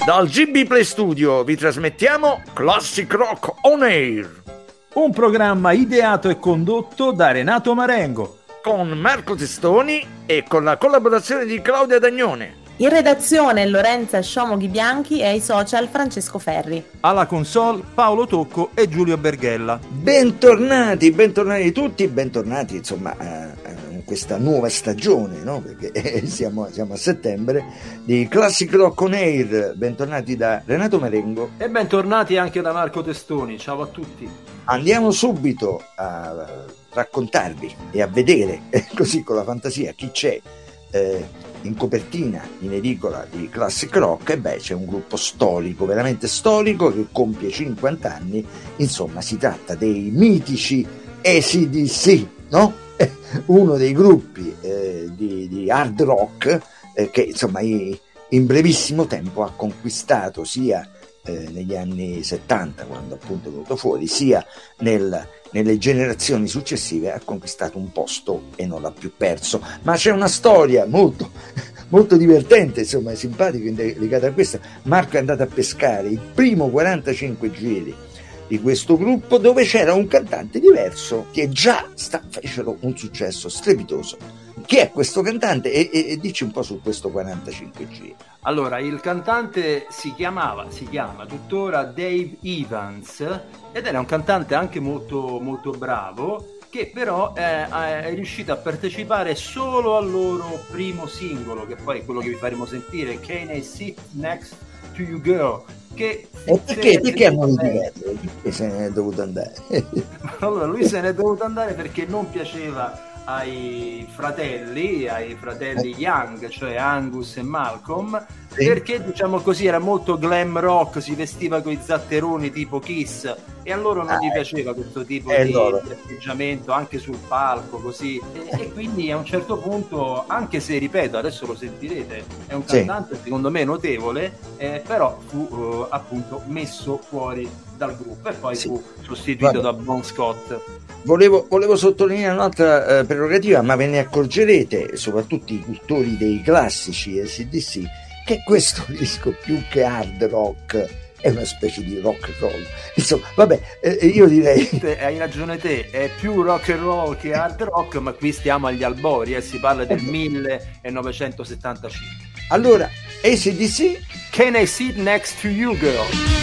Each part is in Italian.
Dal GB Play Studio vi trasmettiamo Classic Rock On Air, un programma ideato e condotto da Renato Marengo, con Marco Testoni e con la collaborazione di Claudia Dagnone. In redazione Lorenza Sciomoghi Bianchi e ai social Francesco Ferri. Alla console Paolo Tocco e Giulio Berghella. Bentornati tutti, bentornati insomma in questa nuova stagione, no? Perché siamo a settembre, di Classic Rock On Air. Bentornati da Renato Marengo. E bentornati anche da Marco Testoni, ciao a tutti. Andiamo subito a raccontarvi e a vedere, così con la fantasia, chi c'è in copertina, in edicola di Classic Rock. E c'è un gruppo storico, veramente storico, che compie 50 anni. Insomma, si tratta dei mitici AC/DC, no? Uno dei gruppi di hard rock che insomma in brevissimo tempo ha conquistato, sia negli anni 70, quando appunto è venuto fuori, sia nelle generazioni successive, ha conquistato un posto e non l'ha più perso. Ma c'è una storia molto, molto divertente, insomma, simpatica, legata a questa. Marco è andato a pescare il primo 45 giri di questo gruppo, dove c'era un cantante diverso che già fecero un successo strepitoso. Chi è questo cantante? E dici un po' su questo 45 giri. Allora, il cantante si chiama tuttora Dave Evans, ed era un cantante anche molto, molto bravo, che però è riuscito a partecipare solo al loro primo singolo, che poi è quello che vi faremo sentire, Can I Sit Next to You Girl? Perché hanno litigato? Perché se ne è dovuto andare? Allora, lui se ne è dovuto andare perché non piaceva ai fratelli Young, cioè Angus e Malcolm, sì. Perché diciamo così era molto glam rock, si vestiva con i zatteroni tipo Kiss, e a loro non gli piaceva questo tipo di atteggiamento anche sul palco così, e quindi a un certo punto, anche se ripeto, adesso lo sentirete, è un cantante secondo me notevole, però fu appunto messo fuori dal gruppo e poi fu sostituito da Bon Scott. Volevo sottolineare un'altra prerogativa, ma ve ne accorgerete, soprattutto i cultori dei classici AC/DC, che questo disco, più che hard rock, è una specie di rock and roll. Insomma, vabbè, io direi... Hai ragione te, è più rock and roll che hard rock, ma qui stiamo agli albori, si parla del 1975. Allora, AC/DC, Can I Sit Next to You Girl?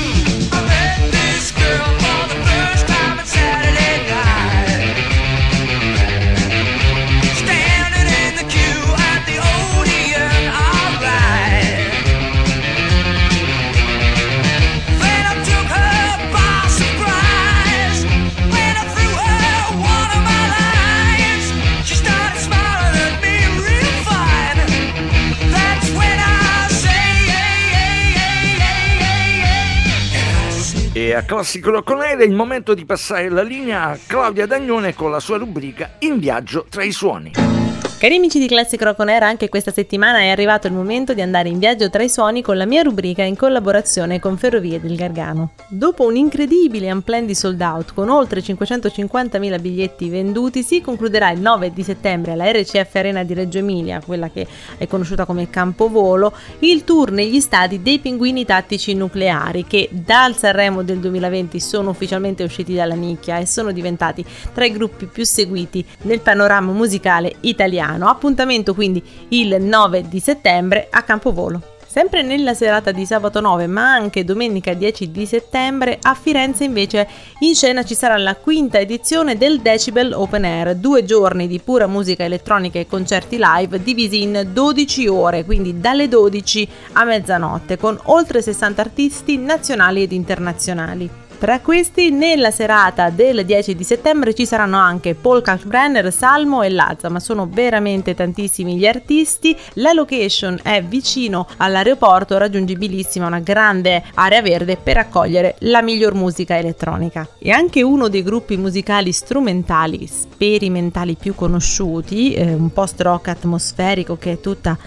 E a Classic Rock On Air è il momento di passare la linea a Claudia Dagnone con la sua rubrica In viaggio tra i suoni. Cari amici di Classic Rock On Air, anche questa settimana è arrivato il momento di andare in viaggio tra i suoni con la mia rubrica in collaborazione con Ferrovie del Gargano. Dopo un incredibile unplanned sold out con oltre 550.000 biglietti venduti, si concluderà il 9 di settembre alla RCF Arena di Reggio Emilia, quella che è conosciuta come Campovolo, il tour negli stadi dei Pinguini Tattici Nucleari, che dal Sanremo del 2020 sono ufficialmente usciti dalla nicchia e sono diventati tra i gruppi più seguiti nel panorama musicale italiano. Appuntamento quindi il 9 di settembre a Campovolo. Sempre nella serata di sabato 9, ma anche domenica 10 di settembre, a Firenze invece in scena ci sarà la quinta edizione del Decibel Open Air, 2 giorni di pura musica elettronica e concerti live divisi in 12 ore, quindi dalle 12 a mezzanotte, con oltre 60 artisti nazionali ed internazionali. Tra questi, nella serata del 10 di settembre ci saranno anche Paul Kalkbrenner, Salmo e Lazza, ma sono veramente tantissimi gli artisti. La location è vicino all'aeroporto, raggiungibilissima, una grande area verde per accogliere la miglior musica elettronica. E anche uno dei gruppi musicali strumentali sperimentali più conosciuti, un post-rock atmosferico che è tutta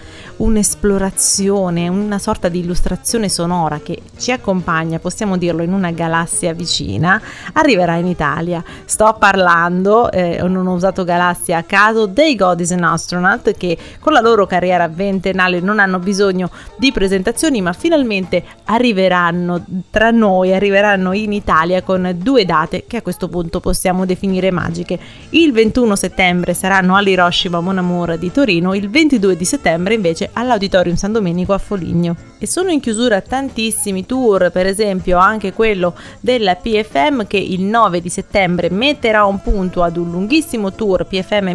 un'esplorazione, una sorta di illustrazione sonora che ci accompagna, possiamo dirlo, in una galassia galassia vicina arriverà in Italia. Sto parlando, non ho usato galassia a caso, dei God is an Astronaut, che con la loro carriera ventennale non hanno bisogno di presentazioni, ma finalmente arriveranno tra noi, arriveranno in Italia con 2 date che a questo punto possiamo definire magiche. Il 21 settembre saranno all'Hiroshima Mon Amour di Torino, il 22 di settembre invece all'Auditorium San Domenico a Foligno. E sono in chiusura tantissimi tour, per esempio anche quello della PFM, che il 9 di settembre metterà un punto ad un lunghissimo tour PFM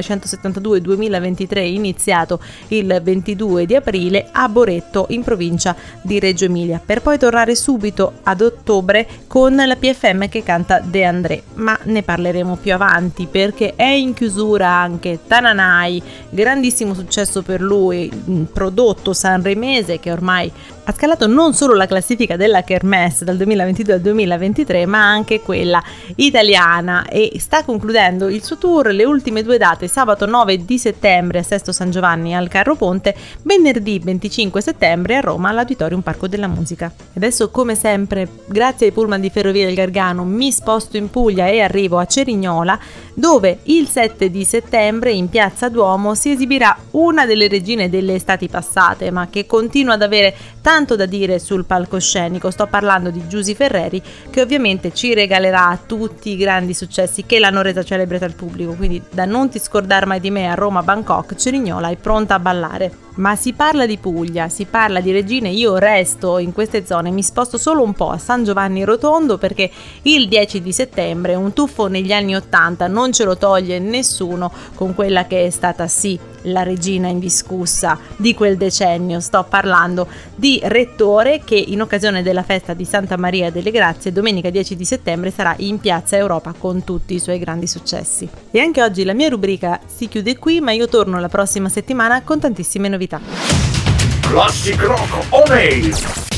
1972-2023 iniziato il 22 di aprile a Boretto in provincia di Reggio Emilia, per poi tornare subito ad ottobre con la PFM che canta De André, ma ne parleremo più avanti perché è in chiusura anche Tananai, grandissimo successo per lui, un prodotto sanremese che ormai ha scalato non solo la classifica della Kermesse dal 2022 al 2023 ma anche quella italiana, e sta concludendo il suo tour. Le ultime 2 date, sabato 9 di settembre a Sesto San Giovanni al Carro Ponte, venerdì 25 settembre a Roma all'Auditorium Parco della Musica. Adesso, come sempre, grazie ai pullman di Ferrovie del Gargano, mi sposto in Puglia e arrivo a Cerignola, dove il 7 di settembre in Piazza Duomo si esibirà una delle regine delle estati passate, ma che continua ad avere tanto da dire sul palcoscenico. Sto parlando di Giusy Ferreri, che ovviamente ci regalerà tutti i grandi successi che l'hanno resa celebre tra il pubblico, quindi da Non ti scordar mai di me a Roma, Bangkok, Cerignola è pronta a ballare. Ma si parla di Puglia, si parla di regine, io resto in queste zone, mi sposto solo un po' a San Giovanni Rotondo perché il 10 di settembre un tuffo negli anni 80 non ce lo toglie nessuno con quella che è stata sì la regina indiscussa di quel decennio. Sto parlando di Rettore, che in occasione della festa di Santa Maria delle Grazie domenica 10 di settembre sarà in Piazza Europa con tutti i suoi grandi successi. E anche oggi la mia rubrica si chiude qui, ma io torno la prossima settimana con tantissime novità. Classic Rock On Air.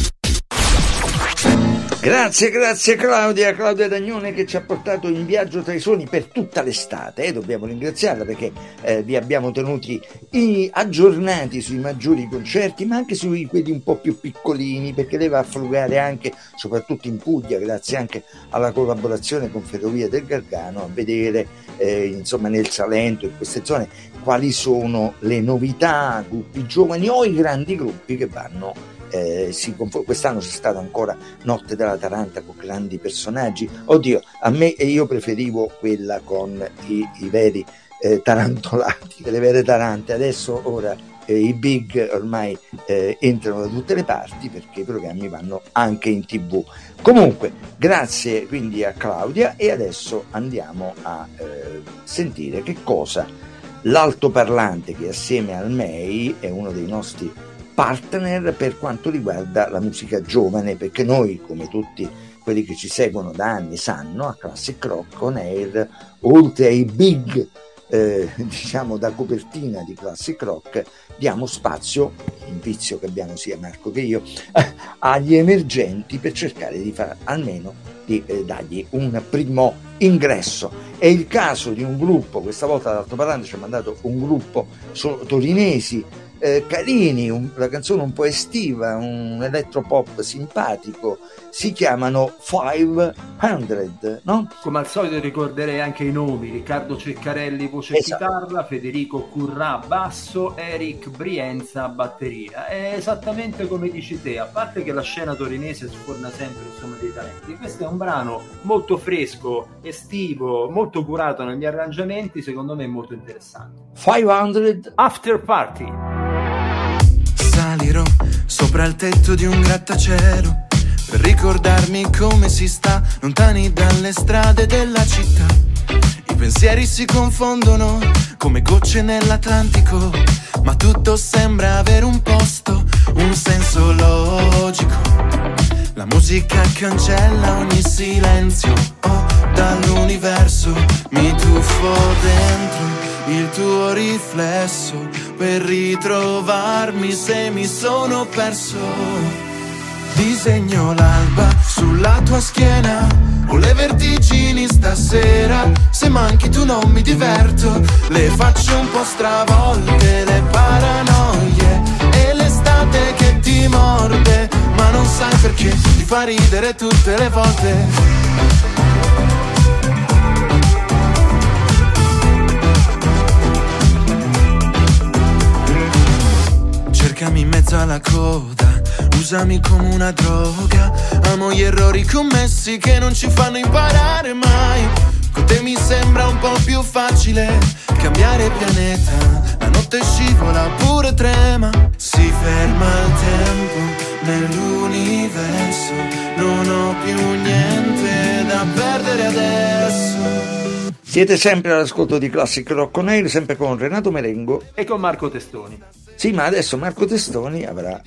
Grazie Claudia Dagnone, che ci ha portato in viaggio tra i suoni per tutta l'estate, dobbiamo ringraziarla perché vi abbiamo tenuti aggiornati sui maggiori concerti, ma anche su quelli un po' più piccolini, perché lei va a frugare anche, soprattutto in Puglia, grazie anche alla collaborazione con Ferrovie del Gargano, a vedere insomma nel Salento, in queste zone, quali sono le novità, gruppi giovani o i grandi gruppi che vanno. Quest'anno c'è stata ancora Notte della Taranta con grandi personaggi. Oddio, a me io preferivo quella con i veri tarantolati, le vere tarante. Adesso ora i big ormai entrano da tutte le parti perché i programmi vanno anche in TV. Comunque, grazie quindi a Claudia, e adesso andiamo a sentire che cosa l'altoparlante, che assieme al MEI è uno dei nostri partner per quanto riguarda la musica giovane, perché noi, come tutti quelli che ci seguono da anni sanno, a Classic Rock On Air, oltre ai big diciamo da copertina di Classic Rock, diamo spazio, un vizio che abbiamo sia Marco che io, agli emergenti, per cercare di fare almeno di dargli un primo ingresso. È il caso di un gruppo, questa volta l'altoparlante ci ha mandato un gruppo torinesi carini, la canzone un po' estiva, un elettropop simpatico, si chiamano 500, no? Come al solito ricorderei anche i nomi: Riccardo Ceccarelli voce e chitarra, Federico Currà basso, Eric Brienza batteria. È esattamente come dici te, a parte che la scena torinese sforna sempre insomma dei talenti. Questo è un brano molto fresco, estivo, molto curato negli arrangiamenti, secondo me molto interessante. 500 After Party. Salirò sopra il tetto di un grattacielo per ricordarmi come si sta lontani dalle strade della città. I pensieri si confondono come gocce nell'Atlantico, ma tutto sembra avere un posto, un senso logico. La musica cancella ogni silenzio, dall'universo mi tuffo dentro il tuo riflesso per ritrovarmi se mi sono perso. Disegno l'alba sulla tua schiena, ho le vertigini stasera, se manchi tu non mi diverto, le faccio un po' stravolte le paranoie e l'estate che ti morde, ma non sai perché ti fa ridere ridere tutte le volte. Cercami in mezzo alla coda, usami come una droga. Amo gli errori commessi che non ci fanno imparare mai. Con te mi sembra un po' più facile cambiare pianeta. La notte scivola pure trema. Si ferma il tempo nell'universo. Non ho più niente da perdere adesso. Siete sempre all'ascolto di Classic Rock On Air, sempre con Renato Merengo e con Marco Testoni. Sì, ma adesso Marco Testoni avrà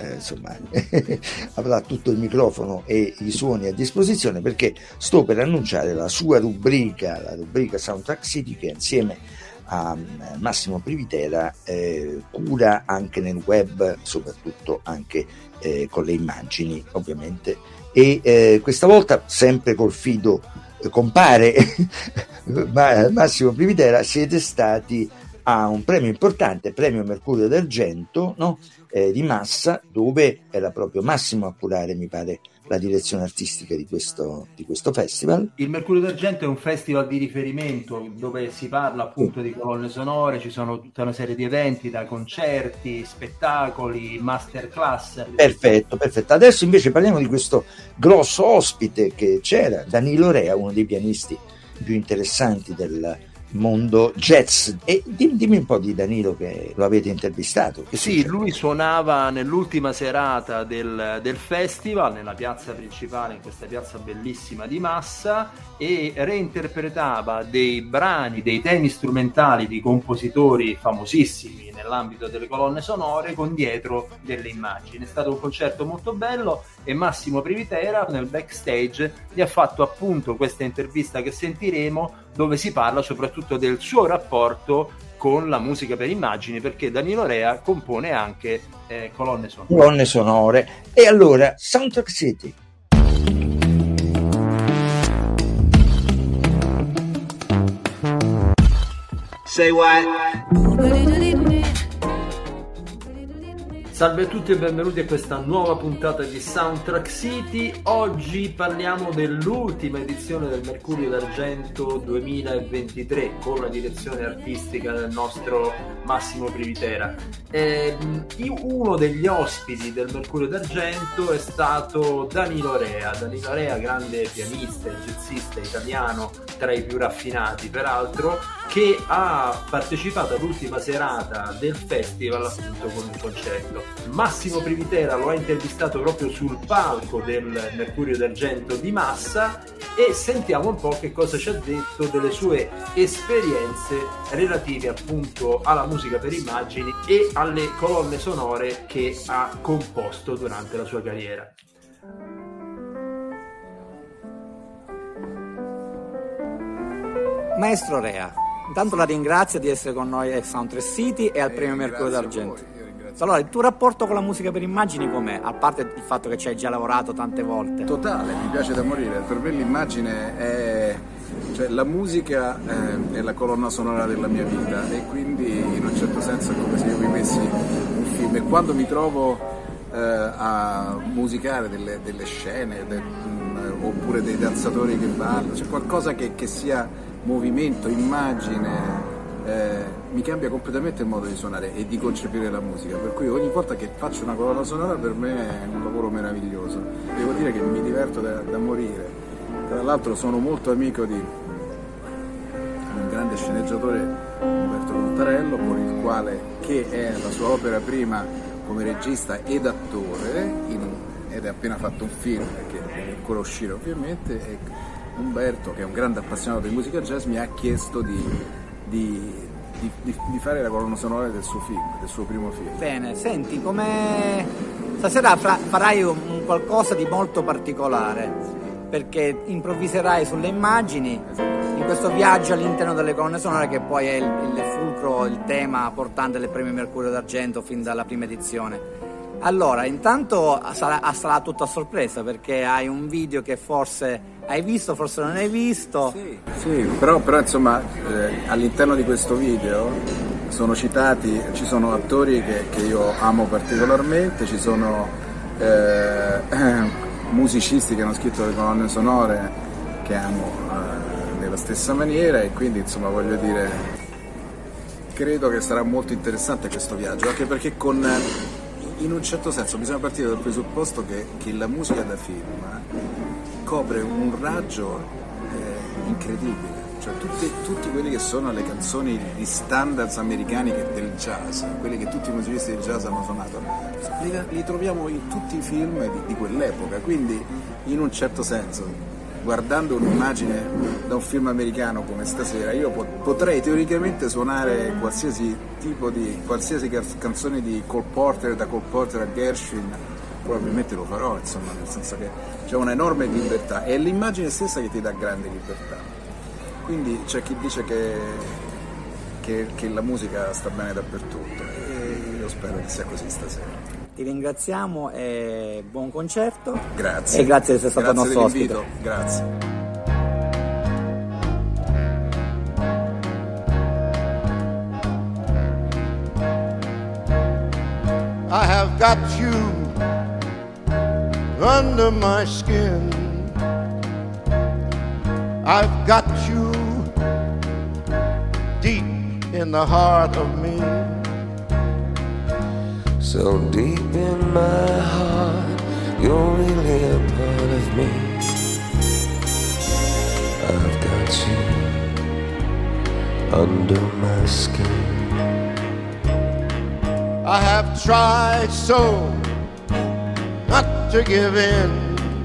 avrà tutto il microfono e i suoni a disposizione, perché sto per annunciare la sua rubrica, la rubrica Soundtrack City, che insieme a Massimo Privitera cura anche nel web, soprattutto anche con le immagini ovviamente, e questa volta sempre col fido compare Massimo Privitera. Siete stati a un premio importante, premio Mercurio d'Argento, no? Di Massa, dove era proprio Massimo a curare, mi pare, la direzione artistica di questo festival. Il Mercurio d'Argento è un festival di riferimento dove si parla appunto di colonne sonore, ci sono tutta una serie di eventi, da concerti, spettacoli, masterclass. Perfetto. Adesso invece parliamo di questo grosso ospite che c'era, Danilo Rea, uno dei pianisti più interessanti del mondo jazz. E dimmi un po' di Danilo, che lo avete intervistato. Sì, lui suonava nell'ultima serata del festival nella piazza principale, in questa piazza bellissima di Massa, e reinterpretava dei brani, dei temi strumentali di compositori famosissimi nell'ambito delle colonne sonore, con dietro delle immagini. È stato un concerto molto bello e Massimo Privitera nel backstage gli ha fatto appunto questa intervista che sentiremo, dove si parla soprattutto del suo rapporto con la musica per immagini, perché Danilo Rea compone anche colonne sonore. E allora, Soundtrack City. Say what? Salve a tutti e benvenuti a questa nuova puntata di Soundtrack City. Oggi parliamo dell'ultima edizione del Mercurio d'Argento 2023 con la direzione artistica del nostro Massimo Privitera. Uno degli ospiti del Mercurio d'Argento è stato Danilo Rea. Danilo Rea, grande pianista e jazzista italiano, tra i più raffinati peraltro, che ha partecipato all'ultima serata del festival appunto con un concerto. Massimo Privitera lo ha intervistato proprio sul palco del Mercurio d'Argento di Massa e sentiamo un po' che cosa ci ha detto delle sue esperienze relative appunto alla musica per immagini e alle colonne sonore che ha composto durante la sua carriera. Maestro Rea, intanto la ringrazio di essere con noi a Soundtrack City e al premio Mercurio d'Argento. Allora, il tuo rapporto con la musica per immagini com'è? A parte il fatto che ci hai già lavorato tante volte. Totale, mi piace da morire. Per me l'immagine è... cioè la musica è la colonna sonora della mia vita, e quindi in un certo senso è come se io vivessi un film. E quando mi trovo a musicare delle scene oppure dei danzatori che ballano, cioè qualcosa che sia movimento, immagine, mi cambia completamente il modo di suonare e di concepire la musica, per cui ogni volta che faccio una colonna sonora per me è un lavoro meraviglioso. Devo dire che mi diverto da morire. Tra l'altro sono molto amico di un grande sceneggiatore, Umberto Contarello, con il quale, che è la sua opera prima come regista ed attore, ed ha appena fatto un film che deve ancora uscire ovviamente, e Umberto, che è un grande appassionato di musica jazz, mi ha chiesto di fare la colonna sonora del suo film, del suo primo film. Bene, senti, come stasera farai un qualcosa di molto particolare, perché improvviserai sulle immagini in questo viaggio all'interno delle colonne sonore, che poi è il fulcro, il tema portante del premio Mercurio d'Argento fin dalla prima edizione. Allora, intanto sarà tutto a sorpresa, perché hai un video che forse hai visto, forse non hai visto. Sì, però insomma all'interno di questo video sono citati, ci sono attori che io amo particolarmente, ci sono musicisti che hanno scritto le colonne sonore che amo nella stessa maniera, e quindi insomma voglio dire, credo che sarà molto interessante questo viaggio, anche perché in un certo senso bisogna partire dal presupposto che la musica da film copre un raggio incredibile. Cioè tutti quelli che sono le canzoni di standards americani del jazz, quelli che tutti i musicisti del jazz hanno suonato, li troviamo in tutti i film di quell'epoca, quindi in un certo senso, guardando un'immagine da un film americano come stasera, io potrei teoricamente suonare qualsiasi canzone di Cole Porter, da Cole Porter a Gershwin, probabilmente lo farò, insomma, nel senso che c'è una enorme libertà, è l'immagine stessa che ti dà grande libertà. Quindi c'è chi dice che la musica sta bene dappertutto, e io spero che sia così stasera. Ti ringraziamo e buon concerto. Grazie. E grazie di essere stato nostro ospite. Grazie. I have got you under my skin. I've got you deep in the heart of me. So deep in my heart, you're really a part of me. I've got you under my skin. I have tried so not to give in.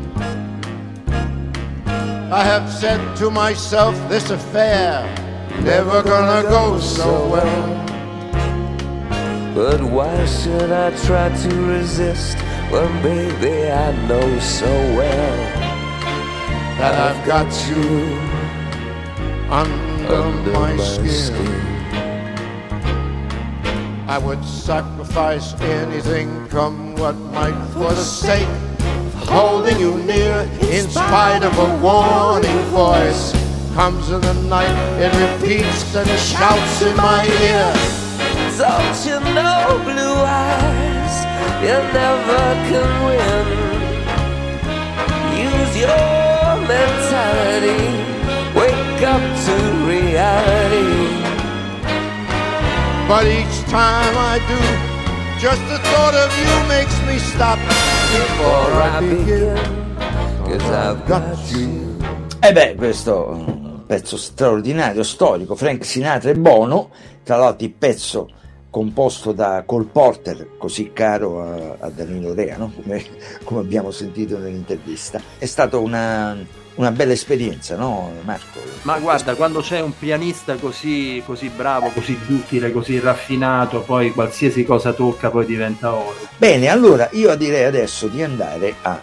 I have said to myself, this affair never gonna go so well. But why should I try to resist when, baby, I know so well that I've got you under my skin. I would sacrifice anything, come what might, for the sake of holding you near. In spite of a warning voice, comes in the night, it repeats and shouts in my ear. Don't you know, blue eyes, you never can win. Use your mentality, wake up to reality. But each time I do, just the thought of you makes me stop before I begin, 'cause I've got you. E beh, questo è un pezzo straordinario, storico, Frank Sinatra e Bono, tra l'altro il pezzo composto da Cole Porter, così caro a Danilo Rea, no? come abbiamo sentito nell'intervista. È stata una bella esperienza, no Marco? Ma guarda, quando c'è un pianista così bravo, così duttile, così raffinato, poi qualsiasi cosa tocca poi diventa oro. Bene, allora io direi adesso di andare a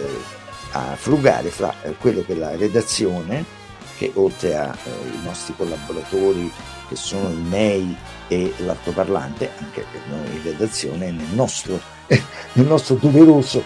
frugare fra quello che è la redazione, che oltre ai nostri collaboratori che sono i miei e l'altoparlante, anche per noi in redazione, nel nostro doveroso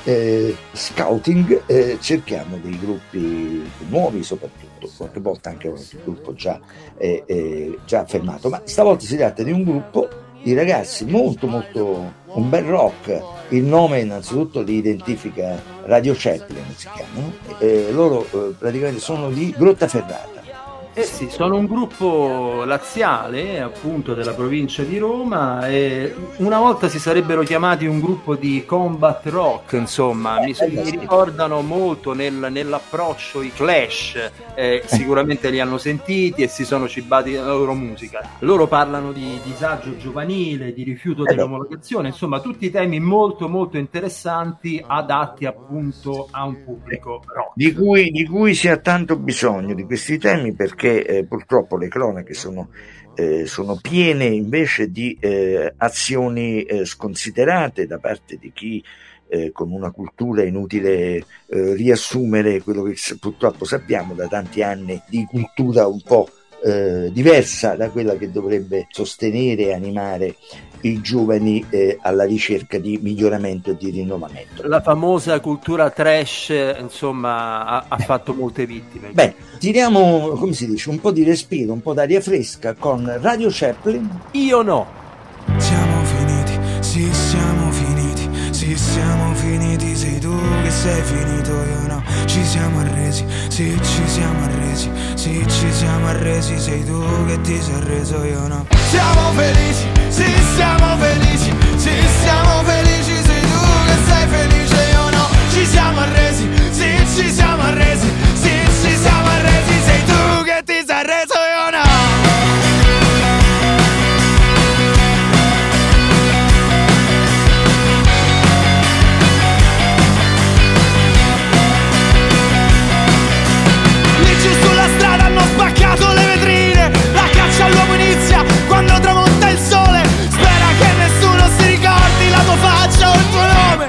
scouting cerchiamo dei gruppi nuovi, soprattutto qualche volta anche un gruppo già affermato, ma stavolta si tratta di un gruppo di ragazzi molto un bel rock. Il nome innanzitutto li identifica, Radio Chaplin si chiamano, loro praticamente sono di Grottaferrata. Eh sì, sono un gruppo laziale, appunto, della provincia di Roma, e una volta si sarebbero chiamati un gruppo di combat rock, insomma, mi ricordano molto nell'approccio i Clash, sicuramente li hanno sentiti e si sono cibati della loro musica. Loro parlano di disagio giovanile, di rifiuto dell'omologazione, insomma tutti temi molto molto interessanti, adatti appunto a un pubblico rock. Di cui si ha tanto bisogno di questi temi, perché purtroppo le cronache sono piene invece di azioni sconsiderate da parte di chi con una cultura, è inutile riassumere quello che purtroppo sappiamo da tanti anni di cultura un po' diversa da quella che dovrebbe sostenere e animare i giovani alla ricerca di miglioramento e di rinnovamento. La famosa cultura trash, insomma, ha fatto molte vittime. Beh, tiriamo, come si dice, un po' di respiro, un po' d'aria fresca con Radio Chaplin. Io no. Siamo finiti, sì siamo finiti, sì siamo finiti, sei tu che sei sei finito, io no. Ci siamo arresi, sì, ci siamo arresi, sì, ci siamo arresi. Sei tu che ti sei arreso, io no. Siamo felici, sì, siamo felici, sì, siamo felici. Sei tu che sei felice, io no. Ci siamo arresi, sì, ci siamo arresi, sì, ci siamo arresi. Sei tu che ti sei arreso, io no. Sulla strada hanno spaccato le vetrine, la caccia all'uomo inizia quando tramonta il sole. Spera che nessuno si ricordi la tua faccia o il tuo nome.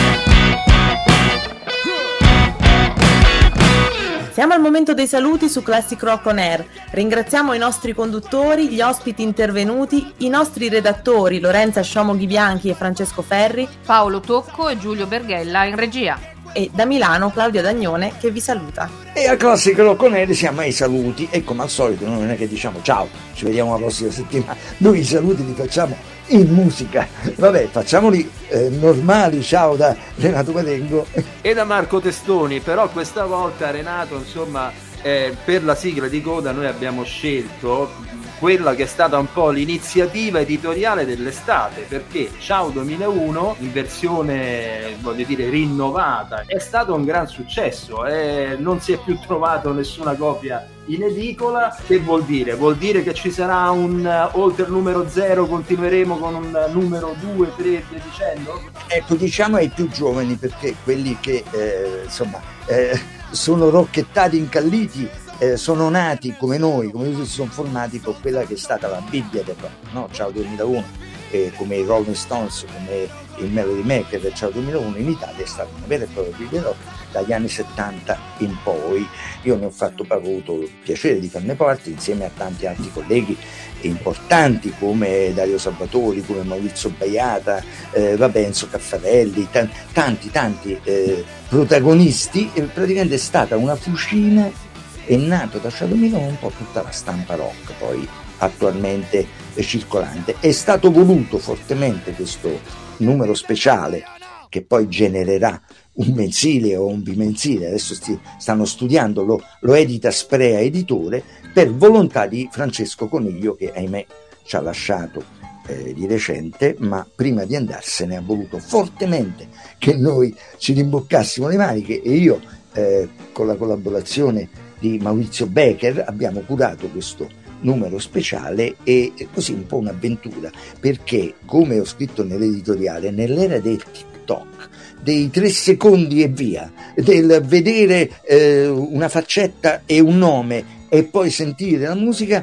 Siamo al momento dei saluti su Classic Rock On Air. Ringraziamo i nostri conduttori, gli ospiti intervenuti, i nostri redattori Lorenza Sciomoghi Bianchi e Francesco Ferri, Paolo Tocco e Giulio Berghella in regia. E da Milano Claudia Dagnone che vi saluta. E a Classic Rock On Air siamo ai saluti e come al solito noi non è che diciamo ciao, ci vediamo la prossima settimana, noi i saluti li facciamo in musica, vabbè, facciamoli normali. Ciao da Renato Marengo e da Marco Testoni, però questa volta Renato, insomma, per la sigla di coda noi abbiamo scelto quella che è stata un po' l'iniziativa editoriale dell'estate, perché Ciao 2001 in versione, voglio dire, rinnovata è stato un gran successo, non si è più trovato nessuna copia in edicola. Che vuol dire? Vuol dire che ci sarà un oltre il numero 0, continueremo con un numero 2, 3 e via dicendo? Ecco, diciamo ai più giovani, perché quelli che sono rocchettati, incalliti, sono nati come noi si sono formati con quella che è stata la Bibbia del rock, no? Ciao 2001, come i Rolling Stones, come il Melody Maker del Ciao 2001 in Italia è stata una vera e propria Bibbia del rock dagli anni 70 in poi. Io ne ho avuto il piacere di farne parte insieme a tanti altri colleghi importanti come Dario Salvatori, come Maurizio Baiata, Enzo Caffarelli, tanti protagonisti. Praticamente è stata una fucina. È nato da Ciao 2001 un po' tutta la stampa rock poi attualmente circolante. È stato voluto fortemente questo numero speciale che poi genererà un mensile o un bimensile, adesso stanno studiando, lo edita Sprea Editore, per volontà di Francesco Coniglio, che ahimè ci ha lasciato di recente, ma prima di andarsene ha voluto fortemente che noi ci rimboccassimo le maniche, e io con la collaborazione di Maurizio Becker abbiamo curato questo numero speciale, e così un po' un'avventura, perché come ho scritto nell'editoriale, nell'era del TikTok, dei 3 secondi e via, del vedere una faccetta e un nome e poi sentire la musica,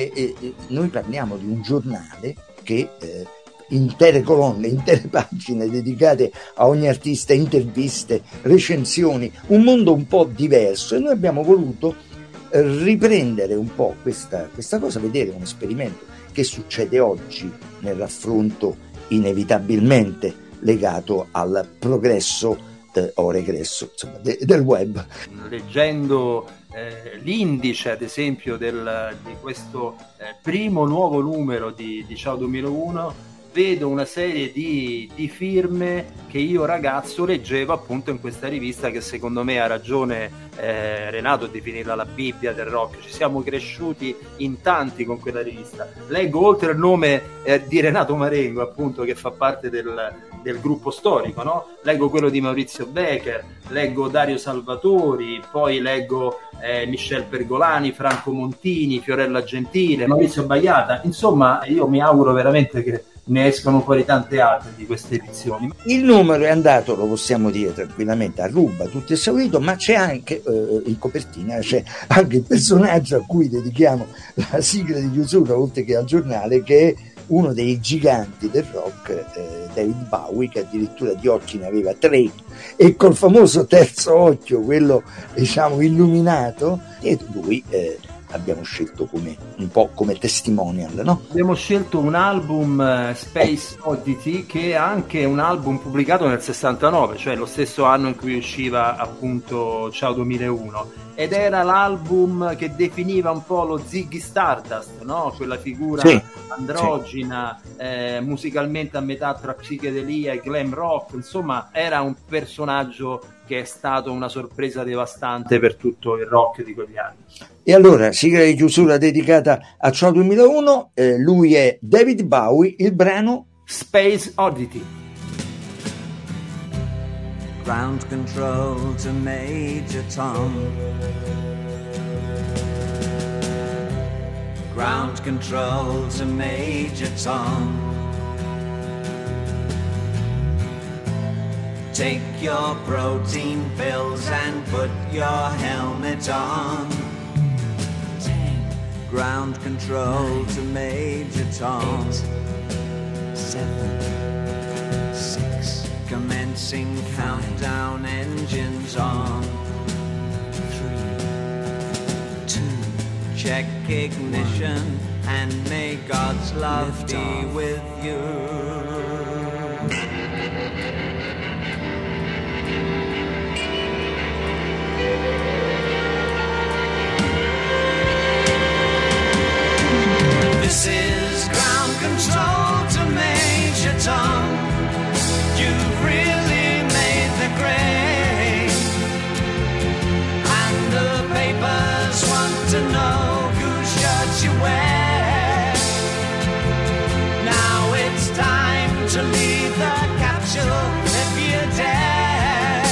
noi parliamo di un giornale che intere colonne, intere pagine dedicate a ogni artista, interviste, recensioni, un mondo un po' diverso, e noi abbiamo voluto riprendere un po' questa cosa, vedere un esperimento che succede oggi nel raffronto inevitabilmente legato al progresso o regresso, insomma, del web. Leggendo l'indice ad esempio di questo primo nuovo numero di Ciao 2001, vedo una serie di firme che io ragazzo leggevo appunto in questa rivista, che secondo me ha ragione Renato a definirla la Bibbia del rock. Ci siamo cresciuti in tanti con quella rivista. Leggo, oltre il nome di Renato Marengo, appunto, che fa parte del gruppo storico, no? Leggo quello di Maurizio Becker, leggo Dario Salvatori, poi leggo Michel Pergolani, Franco Montini, Fiorella Gentile, Maurizio Baiata. Insomma, io mi auguro veramente che ne escono fuori tante altre di queste edizioni. Il numero è andato, lo possiamo dire tranquillamente, a ruba, tutto esaurito, ma c'è anche in copertina c'è anche il personaggio a cui dedichiamo la sigla di chiusura, oltre che al giornale, che è uno dei giganti del rock, David Bowie, che addirittura di occhi ne aveva 3, e col famoso terzo occhio, quello diciamo illuminato, e lui abbiamo scelto un po' come testimonial, no? Abbiamo scelto un album Space Oddity, che è anche un album pubblicato nel 69, cioè lo stesso anno in cui usciva appunto Ciao 2001, ed era l'album che definiva un po' lo Ziggy Stardust, no? Quella figura androgina, musicalmente a metà tra psichedelia e glam rock. Insomma, era un personaggio che che è stato una sorpresa devastante per tutto il rock di quegli anni. E allora, sigla di chiusura dedicata a Ciao 2001, lui è David Bowie, il brano Space Oddity. Ground control to Major Tom. Ground control to Major Tom. Take your protein pills and put your helmet on. 10. Ground control 9, to Major Tom. 8, 7, 6. Commencing countdown, engines on. 3, 2. Check ignition and may God's love be with you. This is ground control to Major Tom. You've really made the grade, and the papers want to know whose shirt you wear. Now it's time to leave the capsule if you dare.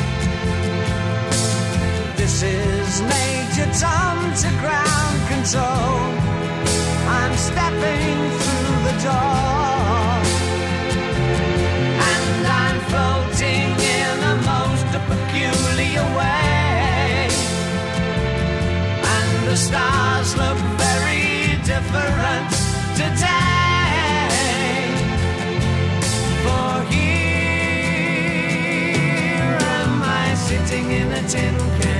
This is Major Tom to ground control. I'm stepping through the door, and I'm floating in a most peculiar way, and the stars look very different today. For here am I sitting in a tin can,